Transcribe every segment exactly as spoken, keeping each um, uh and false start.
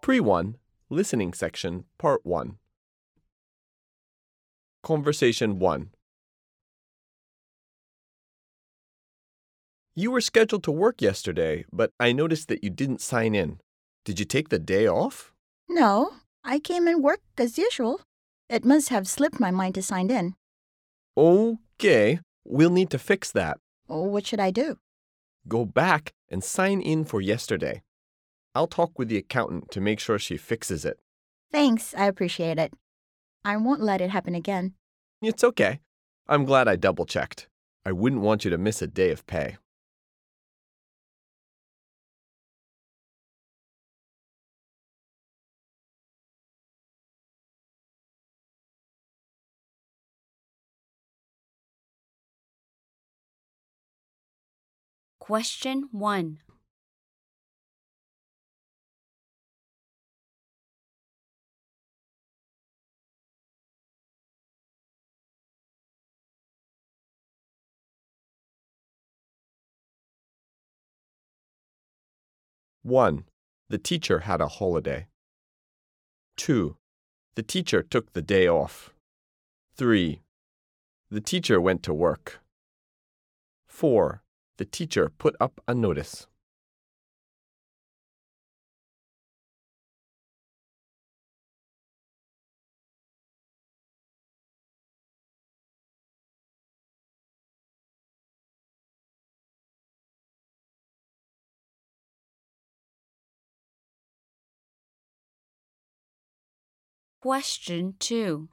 Pre one, Listening Section, Part one. Conversation one. You were scheduled to work yesterday, but I noticed that you didn't sign in. Did you take the day off? No, I came and worked as usual. It must have slipped my mind to sign in. Okay, we'll need to fix that. Oh, what should I do? Go back and sign in for yesterday. I'll talk with the accountant to make sure she fixes it. Thanks, I appreciate it. I won't let it happen again. It's okay. I'm glad I double-checked. I wouldn't want you to miss a day of pay. Question one. one. The teacher had a holiday. two. The teacher took the day off. three. The teacher went to work. four. The teacher put up a notice. Question two.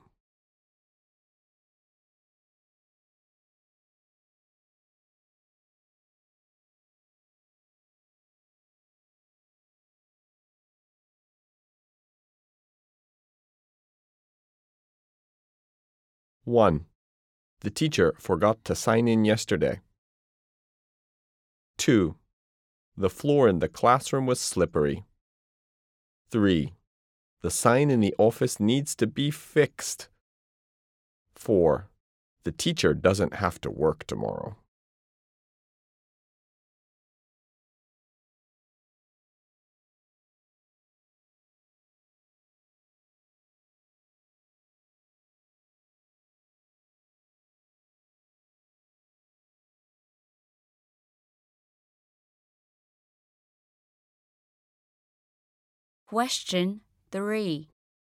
one. The teacher forgot to sign in yesterday. two. The floor in the classroom was slippery. three. The sign in the office needs to be fixed. four. The teacher doesn't have to work tomorrow. Question three.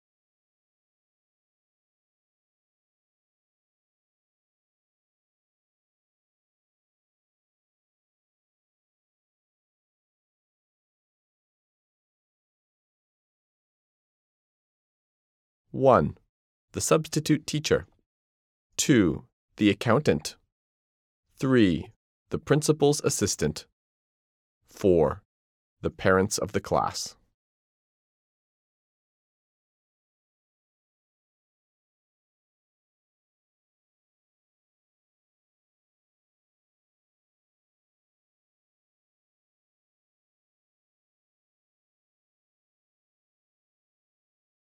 one. The substitute teacher. two. The accountant. three. The principal's assistant. four. The parents of the class.